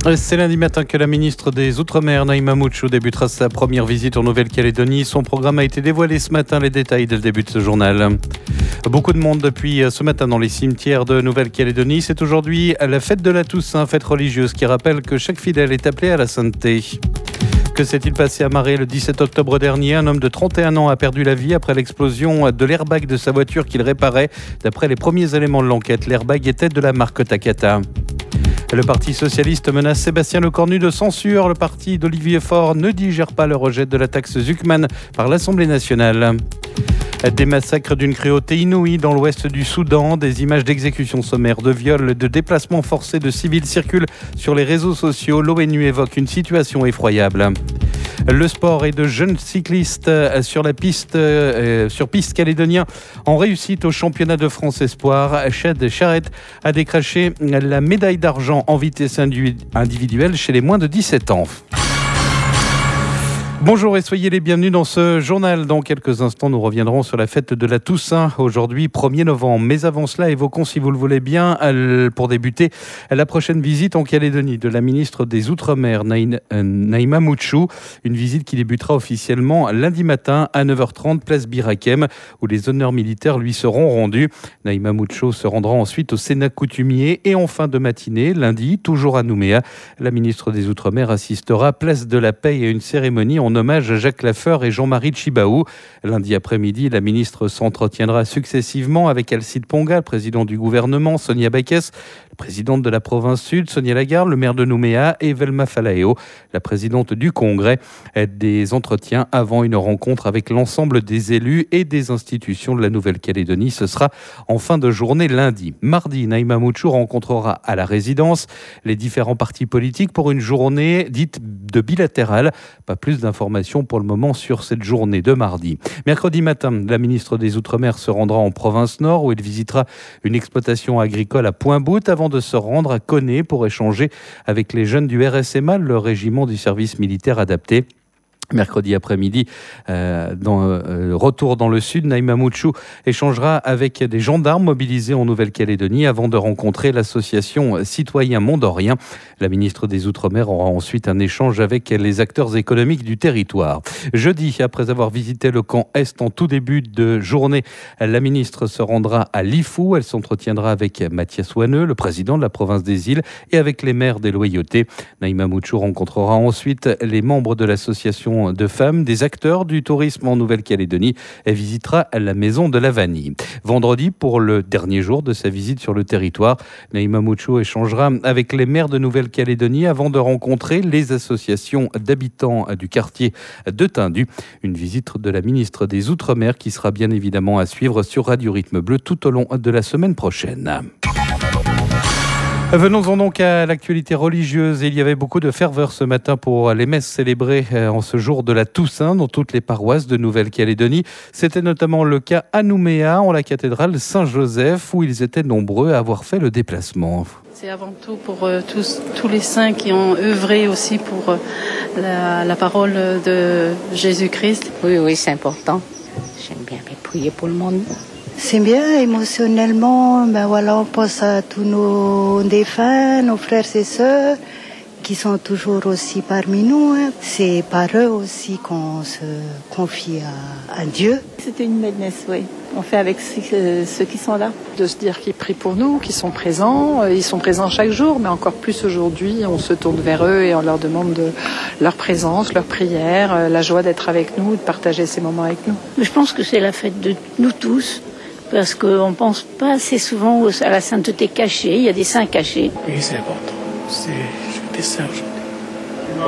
C'est lundi matin que la ministre des Outre-mer, Naïma Moutchou, débutera sa première visite en Nouvelle-Calédonie. Son programme a été dévoilé ce matin, les détails dès le début de ce journal. Beaucoup de monde depuis ce matin dans les cimetières de Nouvelle-Calédonie. C'est aujourd'hui la fête de la Toussaint, fête religieuse qui rappelle que chaque fidèle est appelé à la sainteté. Que s'est-il passé à Marais le 17 octobre dernier? Un homme de 31 ans a perdu la vie après l'explosion de l'airbag de sa voiture qu'il réparait. D'après les premiers éléments de l'enquête, l'airbag était de la marque Takata. Le Parti socialiste menace Sébastien Lecornu de censure. Le parti d'Olivier Faure ne digère pas le rejet de la taxe Zuckman par l'Assemblée nationale. Des massacres d'une cruauté inouïe dans l'ouest du Soudan. Des images d'exécutions sommaires, de viols, de déplacements forcés de civils circulent sur les réseaux sociaux. L'ONU évoque une situation effroyable. Le sport et de jeunes cyclistes sur piste calédonien en réussite au championnat de France Espoir. Chad Charette a décroché la médaille d'argent en vitesse individuelle chez les moins de 17 ans. Bonjour et soyez les bienvenus dans ce journal. Dans quelques instants, nous reviendrons sur la fête de la Toussaint, aujourd'hui 1er novembre. Mais avant cela, évoquons, si vous le voulez bien, pour débuter, la prochaine visite en Calédonie de la ministre des Outre-mer, Naïma Moutchou. Une visite qui débutera officiellement lundi matin à 9h30, place Birakem, où les honneurs militaires lui seront rendus. Naïma Moutchou se rendra ensuite au Sénat coutumier et en fin de matinée, lundi, toujours à Nouméa, la ministre des Outre-mer assistera place de la Paix à une cérémonie en hommage à Jacques Lafleur et Jean-Marie Tjibaou. Lundi après-midi, la ministre s'entretiendra successivement avec Alcide Ponga, le président du gouvernement, Sonia Bakes, la présidente de la province sud, Sonia Lagarde, le maire de Nouméa et Velma Falaeo, la présidente du Congrès. Des entretiens avant une rencontre avec l'ensemble des élus et des institutions de la Nouvelle-Calédonie. Ce sera en fin de journée lundi. Mardi, Naïma Moutchou rencontrera à la résidence les différents partis politiques pour une journée dite de bilatérale. Pas plus d'informations pour le moment sur cette journée de mardi. Mercredi matin, la ministre des Outre-mer se rendra en province nord où elle visitera une exploitation agricole à Pointe-Boute avant de se rendre à Koné pour échanger avec les jeunes du RSMA, le régiment du service militaire adapté. Mercredi après-midi, retour dans le sud, Naïma Moutchou échangera avec des gendarmes mobilisés en Nouvelle-Calédonie avant de rencontrer l'association Citoyens Mondoriens. La ministre des Outre-mer aura ensuite un échange avec les acteurs économiques du territoire. Jeudi, après avoir visité le camp Est en tout début de journée, la ministre se rendra à Lifou. Elle s'entretiendra avec Mathias Wanneux, le président de la province des îles, et avec les maires des Loyautés. Naïma Moutchou rencontrera ensuite les membres de l'association de femmes, des acteurs du tourisme en Nouvelle-Calédonie et visitera la maison de la vanille. Vendredi, pour le dernier jour de sa visite sur le territoire, Naïma Moutchou échangera avec les maires de Nouvelle-Calédonie avant de rencontrer les associations d'habitants du quartier de Tindu. Une visite de la ministre des Outre-mer qui sera bien évidemment à suivre sur Radio Rythme Bleu tout au long de la semaine prochaine. Venons-en donc à l'actualité religieuse. Il y avait beaucoup de ferveur ce matin pour les messes célébrées en ce jour de la Toussaint dans toutes les paroisses de Nouvelle-Calédonie. C'était notamment le cas à Nouméa, en la cathédrale Saint-Joseph, où ils étaient nombreux à avoir fait le déplacement. C'est avant tout pour tous les saints qui ont œuvré aussi pour la parole de Jésus-Christ. Oui, c'est important. J'aime bien prier pour le monde. C'est bien, émotionnellement, on pense à tous nos défunts, nos frères et sœurs, qui sont toujours aussi parmi nous. C'est par eux aussi qu'on se confie à Dieu. C'était une belle messe, oui. On fait avec ceux qui sont là. De se dire qu'ils prient pour nous, qu'ils sont présents. Ils sont présents chaque jour, mais encore plus aujourd'hui. On se tourne vers eux et on leur demande leur présence, leur prière, la joie d'être avec nous, de partager ces moments avec nous. Je pense que c'est la fête de nous tous. Parce qu'on ne pense pas assez souvent à la sainteté cachée. Il y a des saints cachés. Oui, c'est important. C'est des saints aujourd'hui.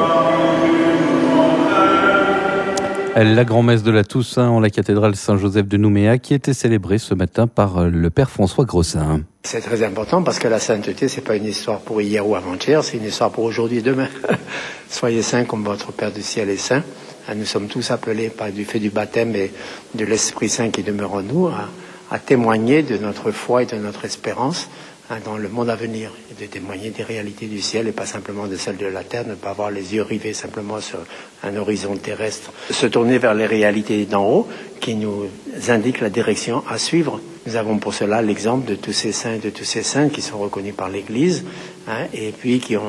La grand-messe de la Toussaint en la cathédrale Saint-Joseph de Nouméa qui était célébrée ce matin par le père François Grossin. C'est très important parce que la sainteté, c'est pas une histoire pour hier ou avant-hier, c'est une histoire pour aujourd'hui et demain. Soyez saints comme votre Père du ciel est saint. Nous sommes tous appelés par du fait du baptême et de l'Esprit Saint qui demeure en nous à témoigner de notre foi et de notre espérance dans le monde à venir, et de témoigner des réalités du ciel et pas simplement de celles de la terre, ne pas avoir les yeux rivés simplement sur un horizon terrestre, se tourner vers les réalités d'en haut qui nous indiquent la direction à suivre. Nous avons pour cela l'exemple de tous ces saints et de tous ces saints qui sont reconnus par l'Église et puis qui ont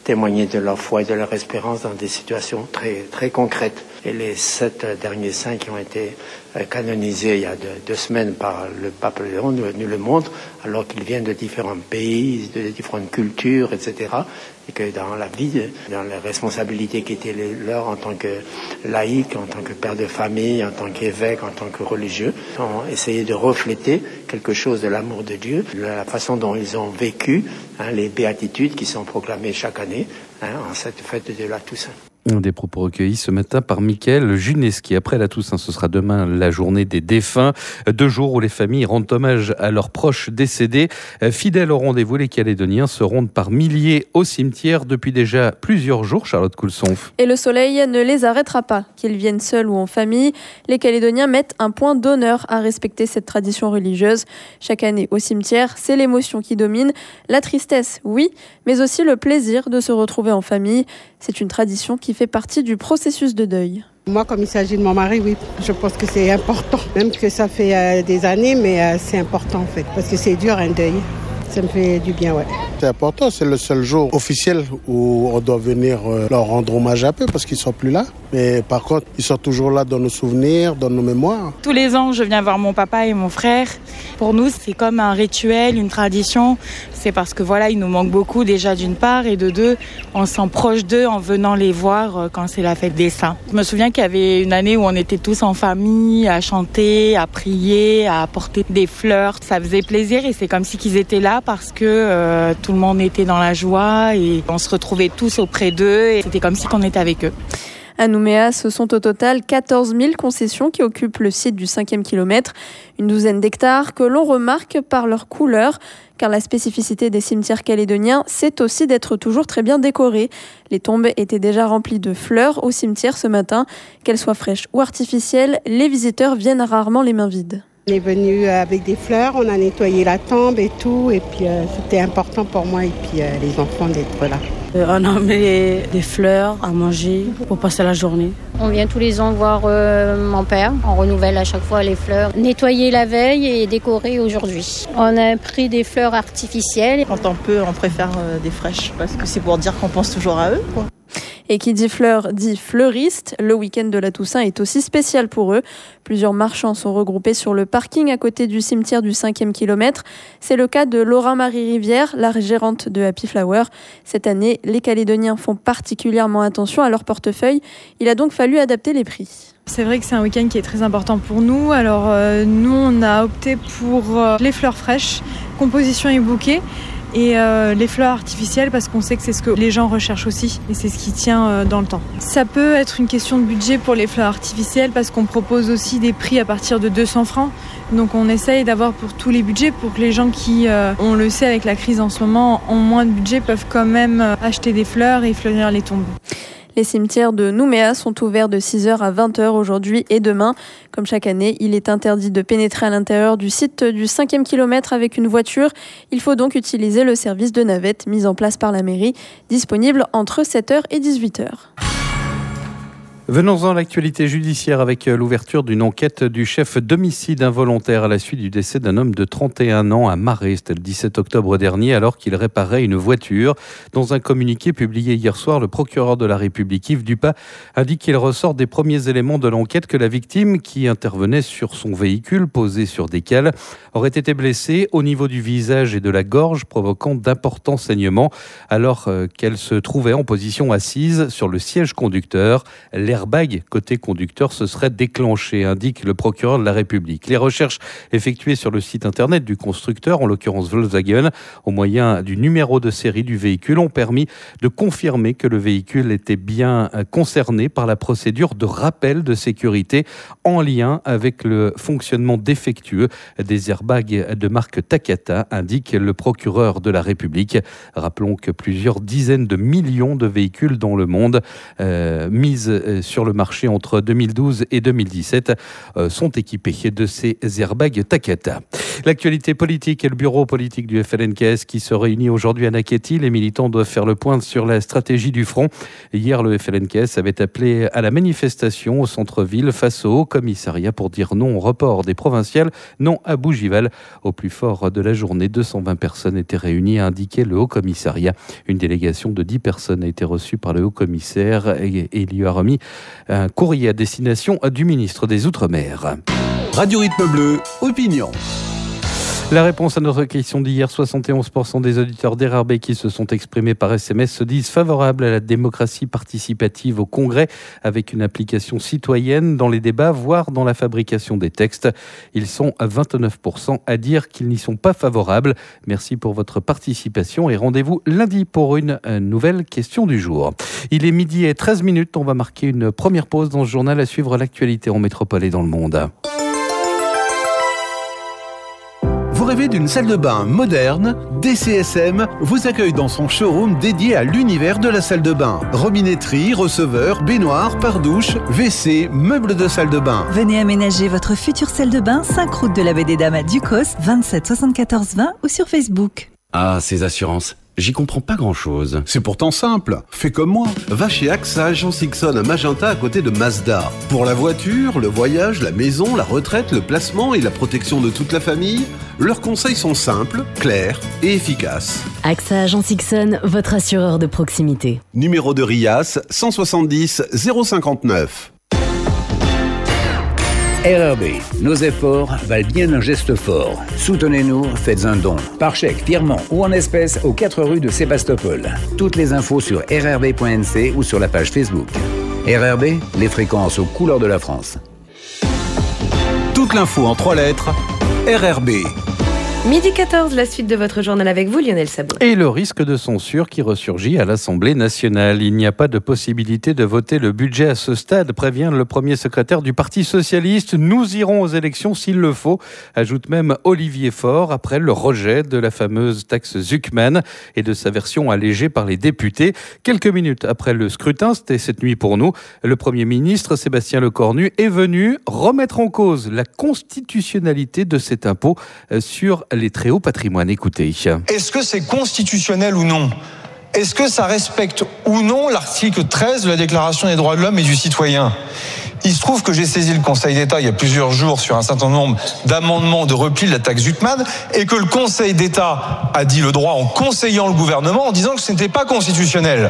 témoigner de leur foi et de leur espérance dans des situations très, très concrètes. Et les 7 derniers saints qui ont été canonisés il y a 2 semaines par le pape Léon nous le montrent, alors qu'ils viennent de différents pays, de différentes cultures, etc. Et que dans la vie, dans les responsabilités qui étaient les leurs en tant que laïcs, en tant que père de famille, en tant qu'évêque, en tant que religieux, ont essayé de refléter quelque chose de l'amour de Dieu, de la façon dont ils ont vécu les béatitudes qui sont proclamées chaque année en cette fête de la Toussaint. Des propos recueillis ce matin par Mickaël Juneski. Après la Toussaint, ce sera demain la journée des défunts. 2 jours où les familles rendent hommage à leurs proches décédés. Fidèles au rendez-vous, les Calédoniens se rendent par milliers au cimetière depuis déjà plusieurs jours. Charlotte Coulsonf. Et le soleil ne les arrêtera pas. Qu'ils viennent seuls ou en famille, les Calédoniens mettent un point d'honneur à respecter cette tradition religieuse. Chaque année au cimetière, c'est l'émotion qui domine. La tristesse, oui, mais aussi le plaisir de se retrouver en famille. C'est une tradition qui fait partie du processus de deuil. Moi, comme il s'agit de mon mari, oui, je pense que c'est important. Même que ça fait des années, mais c'est important en fait. Parce que c'est dur un deuil. Ça me fait du bien, ouais. C'est important, c'est le seul jour officiel où on doit venir leur rendre hommage un peu parce qu'ils ne sont plus là. Mais par contre, ils sont toujours là dans nos souvenirs, dans nos mémoires. Tous les ans, je viens voir mon papa et mon frère. Pour nous, c'est comme un rituel, une tradition. C'est parce que voilà, ils nous manquent beaucoup déjà d'une part et de deux, on se sent proche d'eux en venant les voir quand c'est la fête des saints. Je me souviens qu'il y avait une année où on était tous en famille, à chanter, à prier, à apporter des fleurs. Ça faisait plaisir et c'est comme si qu'ils étaient là parce que tout le monde était dans la joie et on se retrouvait tous auprès d'eux et c'était comme si on était avec eux. À Nouméa, ce sont au total 14 000 concessions qui occupent le site du 5e kilomètre. Une douzaine d'hectares que l'on remarque par leur couleur, car la spécificité des cimetières calédoniens, c'est aussi d'être toujours très bien décorés. Les tombes étaient déjà remplies de fleurs au cimetière ce matin. Qu'elles soient fraîches ou artificielles, les visiteurs viennent rarement les mains vides. On est venu avec des fleurs, on a nettoyé la tombe et tout, et puis c'était important pour moi et puis les enfants d'être là. On a mis des fleurs à manger pour passer la journée. On vient tous les ans voir mon père. On renouvelle à chaque fois les fleurs. Nettoyer la veille et décorer aujourd'hui. On a pris des fleurs artificielles. Quand on peut, on préfère des fraîches parce que c'est pour dire qu'on pense toujours à eux, quoi. Et qui dit fleurs dit fleuriste. Le week-end de la Toussaint est aussi spécial pour eux. Plusieurs marchands sont regroupés sur le parking à côté du cimetière du 5e kilomètre. C'est le cas de Laura-Marie Rivière, la gérante de Happy Flower. Cette année, les Calédoniens font particulièrement attention à leur portefeuille. Il a donc fallu adapter les prix. C'est vrai que c'est un week-end qui est très important pour nous. Alors nous, on a opté pour les fleurs fraîches, composition et bouquet. Et les fleurs artificielles parce qu'on sait que c'est ce que les gens recherchent aussi et c'est ce qui tient dans le temps. Ça peut être une question de budget pour les fleurs artificielles parce qu'on propose aussi des prix à partir de 200 francs. Donc on essaye d'avoir pour tous les budgets pour que les gens qui, on le sait avec la crise en ce moment, ont moins de budget peuvent quand même acheter des fleurs et fleurir les tombes. Les cimetières de Nouméa sont ouverts de 6h à 20h aujourd'hui et demain. Comme chaque année, il est interdit de pénétrer à l'intérieur du site du 5e kilomètre avec une voiture. Il faut donc utiliser le service de navette mis en place par la mairie, disponible entre 7h et 18h. Venons-en à l'actualité judiciaire avec l'ouverture d'une enquête du chef d'homicide involontaire à la suite du décès d'un homme de 31 ans à Marais. C'était le 17 octobre dernier alors qu'il réparait une voiture. Dans un communiqué publié hier soir, le procureur de la République, Yves Dupas, indique qu'il ressort des premiers éléments de l'enquête que la victime, qui intervenait sur son véhicule posé sur des cales, aurait été blessée au niveau du visage et de la gorge, provoquant d'importants saignements alors qu'elle se trouvait en position assise sur le siège conducteur. L'airbag côté conducteur se serait déclenché, indique le procureur de la République. Les recherches effectuées sur le site internet du constructeur, en l'occurrence Volkswagen, au moyen du numéro de série du véhicule, ont permis de confirmer que le véhicule était bien concerné par la procédure de rappel de sécurité en lien avec le fonctionnement défectueux des airbags de marque Takata, indique le procureur de la République. Rappelons que plusieurs dizaines de millions de véhicules dans le monde mis sur le marché entre 2012 et 2017 sont équipés de ces airbags Takata. L'actualité politique et le bureau politique du FLNKS qui se réunit aujourd'hui à Naquety. Les militants doivent faire le point sur la stratégie du front. Hier, le FLNKS avait appelé à la manifestation au centre-ville face au Haut-Commissariat pour dire non au report des provinciales, non à Bougival. Au plus fort de la journée, 220 personnes étaient réunies, a indiqué le Haut-Commissariat. Une délégation de 10 personnes a été reçue par le Haut-Commissaire et il lui a remis un courrier à destination du ministre des Outre-mer. Radio Rythme Bleu, opinion. La réponse à notre question d'hier, 71% des auditeurs d'RRB qui se sont exprimés par SMS se disent favorables à la démocratie participative au Congrès avec une application citoyenne dans les débats, voire dans la fabrication des textes. Ils sont à 29% à dire qu'ils n'y sont pas favorables. Merci pour votre participation et rendez-vous lundi pour une nouvelle question du jour. Il est 12h13, on va marquer une première pause dans ce journal à suivre l'actualité en métropole et dans le monde. Vous rêvez d'une salle de bain moderne? DCSM vous accueille dans son showroom dédié à l'univers de la salle de bain. Robinetterie, receveur, baignoire, pare-douche, WC, meubles de salle de bain. Venez aménager votre future salle de bain, 5 route de la Baie des Dames à Ducos, 27 74 20 ou sur Facebook. Ah, ces assurances. J'y comprends pas grand-chose. C'est pourtant simple. Fais comme moi. Va chez AXA Agence Ixon à Magenta à côté de Mazda. Pour la voiture, le voyage, la maison, la retraite, le placement et la protection de toute la famille, leurs conseils sont simples, clairs et efficaces. AXA Agence Ixon, votre assureur de proximité. Numéro de RIAS 170 059. RRB, nos efforts valent bien un geste fort. Soutenez-nous, faites un don. Par chèque, virement ou en espèces aux 4 rues de Sébastopol. Toutes les infos sur rrb.nc ou sur la page Facebook. RRB, les fréquences aux couleurs de la France. Toute l'info en 3 lettres, RRB. Midi 14, la suite de votre journal avec vous, Lionel Sabot. Et le risque de censure qui ressurgit à l'Assemblée nationale. Il n'y a pas de possibilité de voter le budget à ce stade, prévient le premier secrétaire du Parti socialiste. Nous irons aux élections s'il le faut, ajoute même Olivier Faure, après le rejet de la fameuse taxe Zuckman et de sa version allégée par les députés. Quelques minutes après le scrutin, c'était cette nuit pour nous, le Premier ministre Sébastien Lecornu est venu remettre en cause la constitutionnalité de cet impôt sur les très hauts patrimoines. Écoutez. Est-ce que c'est constitutionnel ou non ? Est-ce que ça respecte ou non l'article 13 de la Déclaration des droits de l'homme et du citoyen ? Il se trouve que j'ai saisi le Conseil d'État il y a plusieurs jours sur un certain nombre d'amendements de repli de la taxe Zuckman et que le Conseil d'État a dit le droit en conseillant le gouvernement en disant que ce n'était pas constitutionnel.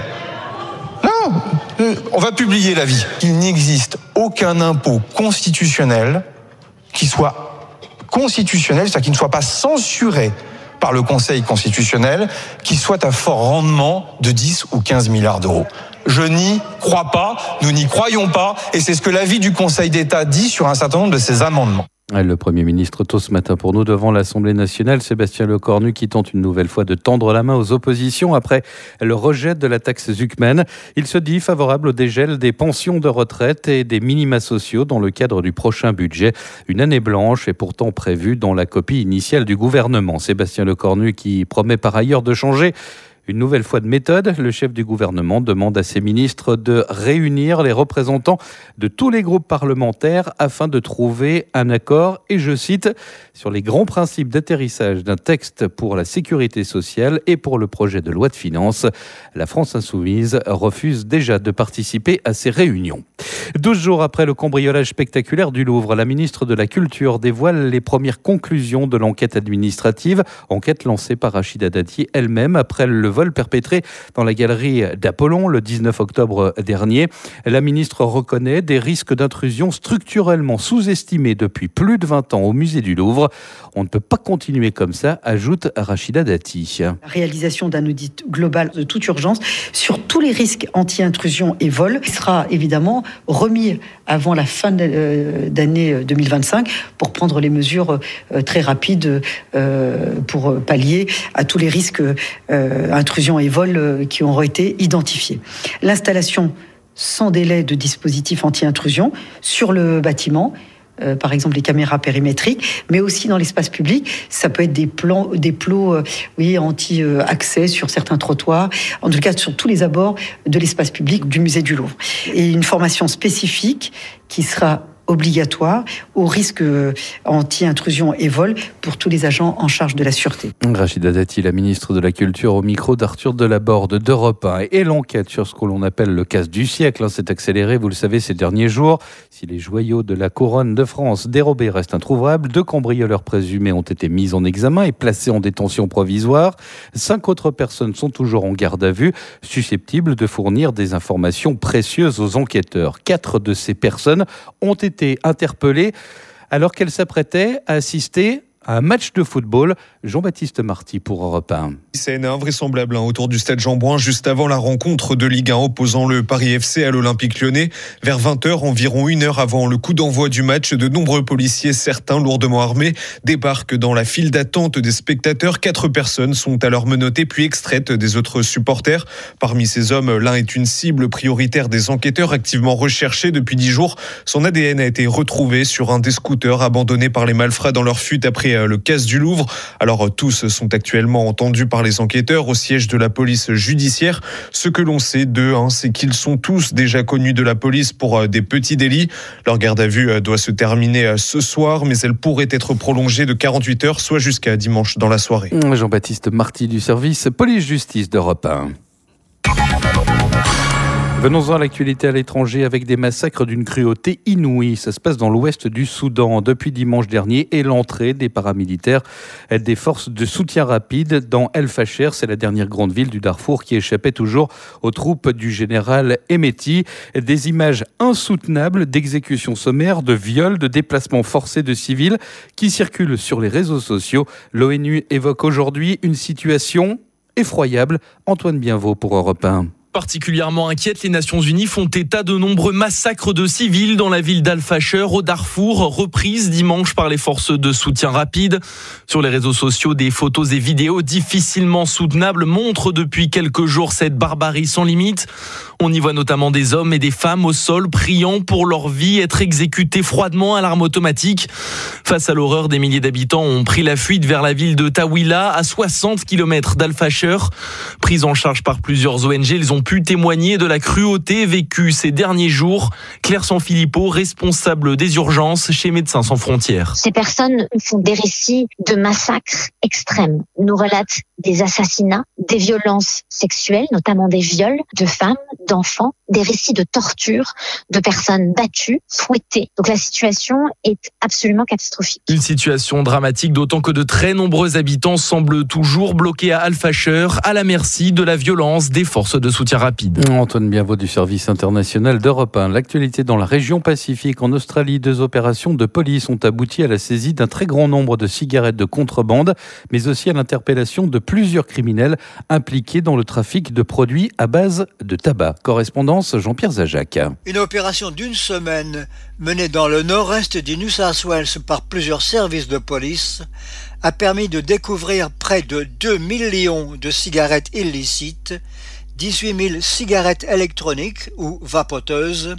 Non, on va publier l'avis. Il n'existe aucun impôt constitutionnel qui soit constitutionnel, c'est-à-dire qui ne soit pas censuré par le Conseil constitutionnel, qui soit à fort rendement de 10 ou 15 milliards d'euros. Je n'y crois pas, nous n'y croyons pas, et c'est ce que l'avis du Conseil d'État dit sur un certain nombre de ces amendements. Le Premier ministre tôt ce matin pour nous devant l'Assemblée nationale, Sébastien Lecornu qui tente une nouvelle fois de tendre la main aux oppositions après le rejet de la taxe Zuckman. Il se dit favorable au dégel des pensions de retraite et des minima sociaux dans le cadre du prochain budget. Une année blanche est pourtant prévue dans la copie initiale du gouvernement. Sébastien Lecornu qui promet par ailleurs de changer une nouvelle fois de méthode. Le chef du gouvernement demande à ses ministres de réunir les représentants de tous les groupes parlementaires afin de trouver un accord, et je cite, sur les grands principes d'atterrissage d'un texte pour la sécurité sociale et pour le projet de loi de finances. La France insoumise refuse déjà de participer à ces réunions. 12 jours après le cambriolage spectaculaire du Louvre, la ministre de la Culture dévoile les premières conclusions de l'enquête administrative, enquête lancée par Rachida Dati elle-même après le vol perpétré dans la galerie d'Apollon le 19 octobre dernier. La ministre reconnaît des risques d'intrusion structurellement sous-estimés depuis plus de 20 ans au musée du Louvre. On ne peut pas continuer comme ça, ajoute Rachida Dati. La réalisation d'un audit global de toute urgence sur tous les risques anti-intrusion et vol sera évidemment remis avant la fin d'année 2025 pour prendre les mesures très rapides pour pallier à tous les risques intrusion et vol qui auront été identifiés. L'installation sans délai de dispositifs anti-intrusion sur le bâtiment, par exemple les caméras périmétriques, mais aussi dans l'espace public. Ça peut être des plots anti-accès sur certains trottoirs, en tout cas sur tous les abords de l'espace public du musée du Louvre. Et une formation spécifique qui sera obligatoire au risque anti-intrusion et vol pour tous les agents en charge de la sûreté. Rachida Dati, la ministre de la Culture, au micro d'Arthur Delaborde d'Europe 1. Et l'enquête sur ce que l'on appelle le casse du siècle s'est accélérée, vous le savez, ces derniers jours. Si les joyaux de la couronne de France dérobés restent introuvables, 2 cambrioleurs présumés ont été mis en examen et placés en détention provisoire. 5 autres personnes sont toujours en garde à vue, susceptibles de fournir des informations précieuses aux enquêteurs. 4 de ces personnes ont été interpellées alors qu'elles s'apprêtaient à assister à un match de football. Jean-Baptiste Marty pour Europe 1. Scène invraisemblable autour du stade Jean-Bouin juste avant la rencontre de Ligue 1 opposant le Paris FC à l'Olympique Lyonnais. Vers 20h, environ 1 heure avant le coup d'envoi du match, de nombreux policiers, certains lourdement armés, débarquent dans la file d'attente des spectateurs. 4 personnes sont alors menottées puis extraites des autres supporters. Parmi ces hommes, l'un est une cible prioritaire des enquêteurs activement recherchés depuis 10 jours. Son ADN a été retrouvé sur un des scooters abandonnés par les malfrats dans leur fuite après le casse du Louvre. Alors tous sont actuellement entendus par les enquêteurs au siège de la police judiciaire. Ce que l'on sait d'eux, c'est qu'ils sont tous déjà connus de la police pour des petits délits. Leur garde à vue doit se terminer ce soir, mais elle pourrait être prolongée de 48 heures, soit jusqu'à dimanche dans la soirée. Jean-Baptiste Marty du service police-justice d'Europe 1. Venons-en à l'actualité à l'étranger avec des massacres d'une cruauté inouïe. Ça se passe dans l'ouest du Soudan depuis dimanche dernier et l'entrée des paramilitaires des forces de soutien rapide dans El Fasher. C'est la dernière grande ville du Darfour qui échappait toujours aux troupes du général Hemeti. Des images insoutenables d'exécutions sommaires, de viols, de déplacements forcés de civils qui circulent sur les réseaux sociaux. L'ONU évoque aujourd'hui une situation effroyable. Antoine Bienvaux pour Europe 1. Particulièrement inquiètes, les Nations Unies font état de nombreux massacres de civils dans la ville d'Al-Fasher au Darfour, reprises dimanche par les forces de soutien rapide. Sur les réseaux sociaux, des photos et vidéos difficilement soutenables montrent depuis quelques jours cette barbarie sans limite. On y voit notamment des hommes et des femmes au sol priant pour leur vie, être exécutés froidement à l'arme automatique. Face à l'horreur, des milliers d'habitants ont pris la fuite vers la ville de Tawila, à 60 km d'Al-Fasher. Pris en charge par plusieurs ONG, ils ont pu témoigner de la cruauté vécue ces derniers jours. Claire Sanfilippo, responsable des urgences chez Médecins sans frontières. Ces personnes font des récits de massacres extrêmes, nous relatent des assassinats, des violences sexuelles, notamment des viols de femmes, d'enfants, des récits de torture, de personnes battues, fouettées. Donc la situation est absolument catastrophique. Une situation dramatique, d'autant que de très nombreux habitants semblent toujours bloqués à Al-Fasher, à la merci de la violence des forces de soutien rapide. Antoine Bienvaux du service international d'Europe 1. L'actualité dans la région Pacifique. En Australie, 2 opérations de police ont abouti à la saisie d'un très grand nombre de cigarettes de contrebande, mais aussi à l'interpellation de plusieurs criminels impliqués dans le trafic de produits à base de tabac. Correspondance Jean-Pierre Zajac. Une opération d'1 semaine menée dans le nord-est du New South Wales par plusieurs services de police a permis de découvrir près de 2 millions de cigarettes illicites, 18 000 cigarettes électroniques ou vapoteuses,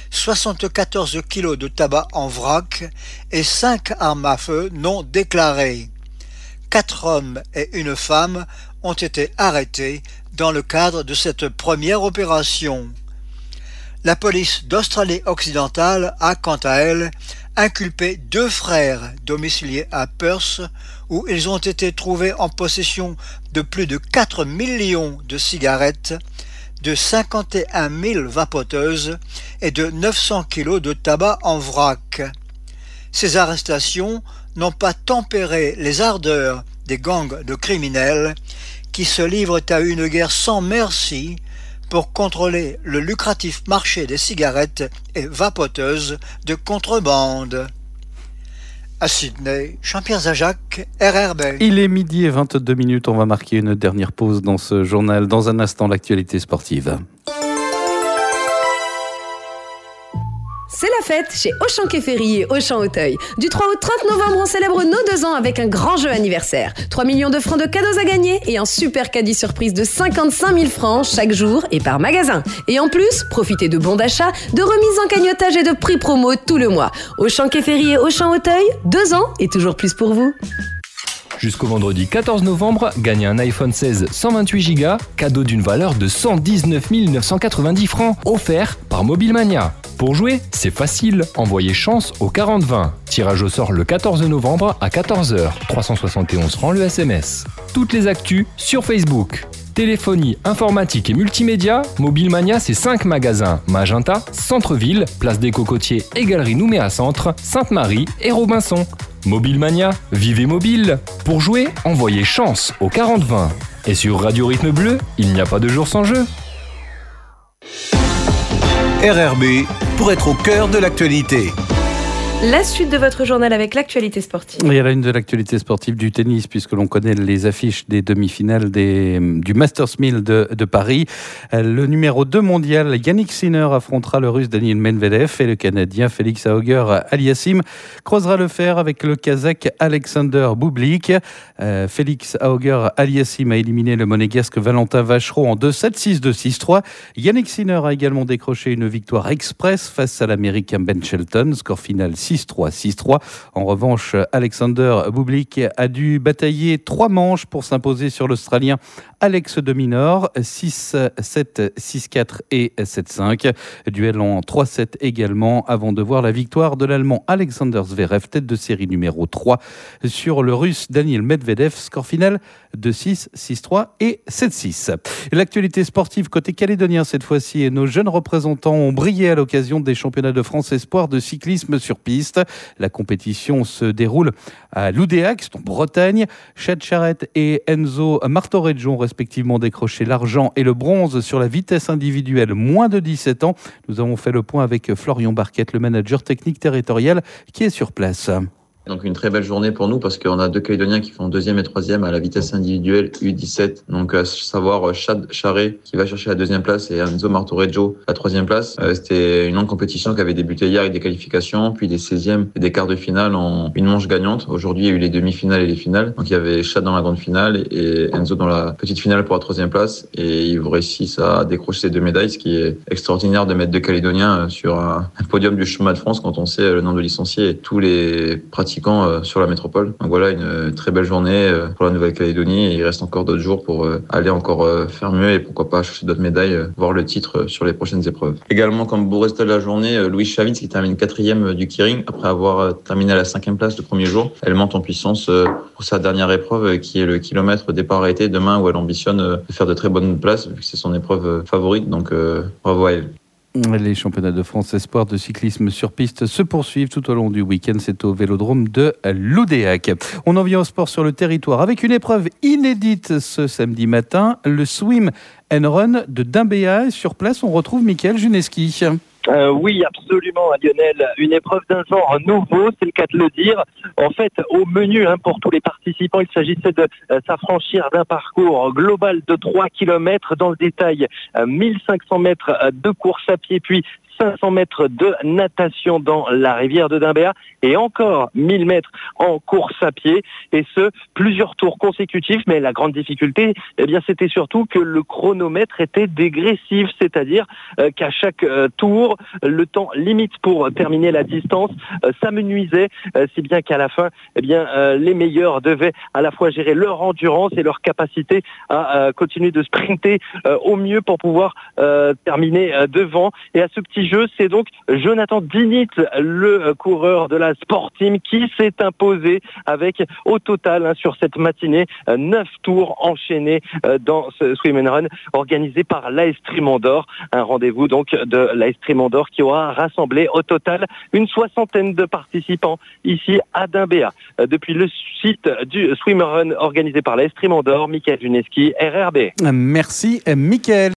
74 kilos de tabac en vrac et 5 armes à feu non déclarées. 4 hommes et une femme ont été arrêtés dans le cadre de cette première opération. La police d'Australie-Occidentale a, quant à elle, inculpé 2 frères domiciliés à Perth, où ils ont été trouvés en possession de plus de 4 millions de cigarettes, de 51 000 vapoteuses et de 900 kilos de tabac en vrac. Ces arrestations n'ont pas tempéré les ardeurs des gangs de criminels qui se livrent à une guerre sans merci pour contrôler le lucratif marché des cigarettes et vapoteuses de contrebande. À Sydney, Jean-Pierre Zajac, RRB. Il est midi et 22 minutes. On va marquer une dernière pause dans ce journal. Dans un instant, l'actualité sportive. c'est la fête chez Auchan Quai-Ferry et Auchan Auteuil. Du 3 au 30 novembre, on célèbre nos 2 ans avec un grand jeu anniversaire. 3 millions de francs de cadeaux à gagner et un super caddie surprise de 55 000 francs chaque jour et par magasin. Et en plus, profitez de bons d'achat, de remises en cagnotage et de prix promo tout le mois. Auchan Quai-Ferry et Auchan Auteuil, 2 ans et toujours plus pour vous. Jusqu'au vendredi 14 novembre, gagnez un iPhone 16 128 Go, cadeau d'une valeur de 119 990 francs, offert par Mobilemania. Pour jouer, c'est facile, envoyez chance au 4020. Tirage au sort le 14 novembre à 14h, 371 francs le SMS. Toutes les actus sur Facebook. Téléphonie, informatique et multimédia, Mobilemania, c'est 5 magasins. Magenta, Centre-Ville, Place des Cocotiers et Galerie Nouméa Centre, Sainte-Marie et Robinson. Mobilemania, vivez mobile. Pour jouer, envoyez chance au 4020. Et sur Radio Rythme Bleu, il n'y a pas de jour sans jeu. RRB, pour être au cœur de l'actualité. La suite de votre journal avec l'actualité sportive. Il y a la une de l'actualité sportive du tennis, puisque l'on connaît les affiches des demi-finales du Masters 1000 de Paris. Le numéro 2 mondial, Yannick Sinner, affrontera le Russe Daniil Medvedev et le Canadien Félix Auger-Aliassime croisera le fer avec le Kazakh Alexander Bublik. Félix Auger-Aliassime a éliminé le Monégasque Valentin Vachereau en 2-7, 6-2, 6-3. Yannick Sinner a également décroché une victoire express face à l'Américain Ben Shelton, score final 6-3, 6-3. En revanche, Alexander Bublik a dû batailler 3 manches pour s'imposer sur l'Australien Alex de Minaur, 6-7, 6-4 et 7-5. Duel en 3-7 également, avant de voir la victoire de l'Allemand Alexander Zverev, tête de série numéro 3, sur le Russe Daniil Medvedev, score final de 6, 6-3 et 7-6. L'actualité sportive côté calédonien cette fois-ci, et nos jeunes représentants ont brillé à l'occasion des championnats de France espoir de cyclisme sur piste. La compétition se déroule à Loudéac, en Bretagne. Chad Charette et Enzo Martoreggio ont respectivement décroché l'argent et le bronze sur la vitesse individuelle moins de 17 ans. Nous avons fait le point avec Florian Barquette, le manager technique territorial qui est sur place. Donc une très belle journée pour nous parce qu'on a 2 Calédoniens qui font 2e et 3e à la vitesse individuelle U17. Donc à savoir Chad Charret qui va chercher la 2e place et Enzo Martoreggio la 3e place. C'était une longue compétition qui avait débuté hier avec des qualifications, puis des 16e et des quarts de finale en une manche gagnante. Aujourd'hui, il y a eu les demi-finales et les finales. Donc il y avait Chad dans la grande finale et Enzo dans la petite finale pour la 3e place. Et ils réussissent à décrocher ces 2 médailles, ce qui est extraordinaire de mettre 2 Calédoniens sur un podium du chemin de France quand on sait le nombre de licenciés et tous les pratiquants sur la métropole. Donc voilà, une très belle journée pour la Nouvelle-Calédonie et il reste encore d'autres jours pour aller encore faire mieux et pourquoi pas chercher d'autres médailles, voir le titre sur les prochaines épreuves. Également, comme beau résultat de la journée, Louis Chavitz qui termine 4e du Keirin après avoir terminé à la 5e place le premier jour. Elle monte en puissance pour sa dernière épreuve qui est le kilomètre départ arrêté demain où elle ambitionne de faire de très bonnes places vu que c'est son épreuve favorite. Donc bravo à elle. Les championnats de France espoir de cyclisme sur piste se poursuivent tout au long du week-end. C'est au vélodrome de Loudéac. On en vient au sport sur le territoire avec une épreuve inédite ce samedi matin, le swim and run de Dimbéa. Sur place, on retrouve Mickaël Juneski. Oui, absolument, Lionel. Une épreuve d'un genre nouveau, c'est le cas de le dire. En fait, au menu pour tous les participants, il s'agissait de s'affranchir d'un parcours global de 3 km. Dans le détail, 1500 mètres de course à pied, puis 500 mètres de natation dans la rivière de Dimbéa et encore 1000 mètres en course à pied, et ce, plusieurs tours consécutifs. Mais la grande difficulté, c'était surtout que le chronomètre était dégressif, c'est-à-dire qu'à chaque tour, le temps limite pour terminer la distance s'amenuisait, si bien qu'à la fin, les meilleurs devaient à la fois gérer leur endurance et leur capacité à continuer de sprinter au mieux pour pouvoir terminer devant. Et à ce petit jeu, c'est donc Jonathan Dinit, le coureur de la Sport Team, qui s'est imposé avec, au total, sur cette matinée, 9 tours enchaînés dans ce swim and run organisé par l'AS Trimondor. Un rendez-vous donc de l'AS Trimondor qui aura rassemblé au total une 60aine de participants ici à Dimbéa. Depuis le site du swim and run organisé par l'AS Trimondor, Mickaël Juneski, RRB. Merci Mickaël.